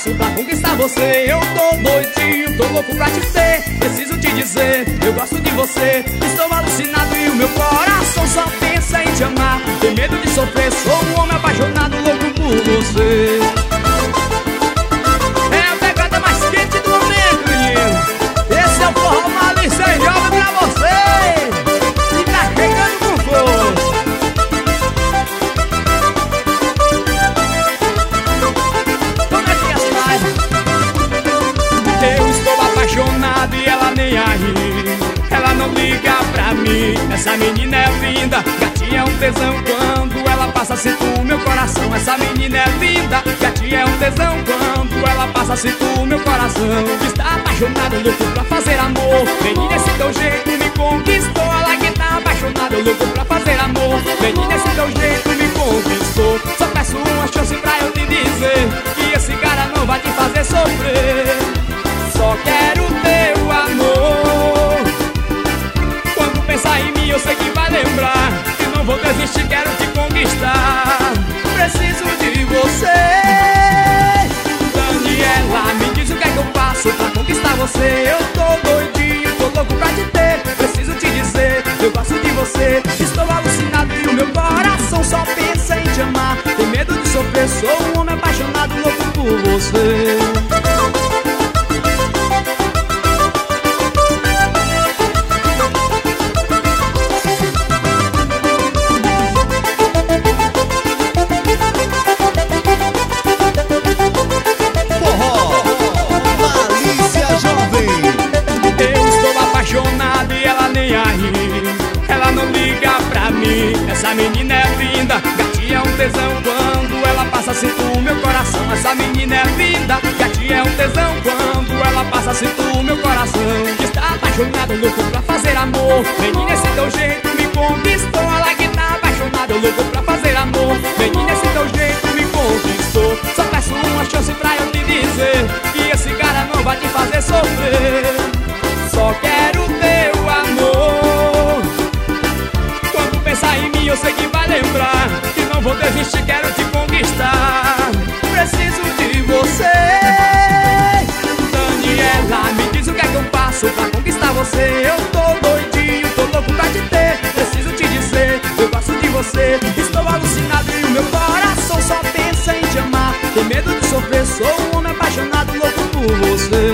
faço pra conquistar você? Eu tô doidinho, tô louco pra te ter. Preciso te dizer, eu gosto de você. Estou alucinado e o meu coração só pensa em te amar. Tem medo de sofrer, sou um homem apaixonado, louco por você. É a pegada mais quente do momento, menino. Esse é o Forró Malícia Jovem pra você. E tá chegando com força. Eu estou apaixonado e ela nem aí. Ela não liga pra mim. Essa menina é linda, gatinha é um tesão. Quando ela passa, sinto meu coração. Essa menina é linda, gatinha é um tesão. Quando ela passa, sinto meu coração. Está apaixonado, louco pra fazer amor. Menina, esse teu jeito me conquistou. Ela que tá apaixonada, louco pra fazer amor. Menina, esse teu jeito me conquistou. Só peço uma chance pra eu te dizer que esse cara não vai te fazer sofrer. Só quero teu amor. Quando pensar em mim eu sei que vai lembrar que não vou desistir, quero te conquistar. Preciso de você. Daniela, me diz o que é que eu faço pra conquistar você. Eu tô doidinho, tô louco pra te ter. Preciso te dizer, eu gosto de você. Estou alucinado e o meu coração só pensa em te amar. Tem medo de sofrer, sou um homem apaixonado, louco por você. Ela não liga pra mim. Essa menina é linda, gatinha é um tesão. Quando ela passa, sinto meu coração. Essa menina é linda, gatinha é um tesão. Quando ela passa, sinto meu coração. Está apaixonado, louco pra fazer amor. Menina, esse teu jeito me conquistou. Ela que tá apaixonada, louco pra fazer amor. Menina, esse teu jeito me conquistou. Só peço uma chance pra eu te dizer que esse cara não vai te fazer sofrer. Só quero teu amor. Quando pensar em mim eu sei que vai lembrar que não vou desistir, quero te conquistar. Preciso de você. Daniela, me diz o que é que eu faço pra conquistar você. Eu tô doidinho, tô louco pra te ter. Preciso te dizer, eu gosto de você. Estou alucinado e o meu coração só pensa em te amar. Tem medo de sofrer, sou um homem apaixonado, louco por você.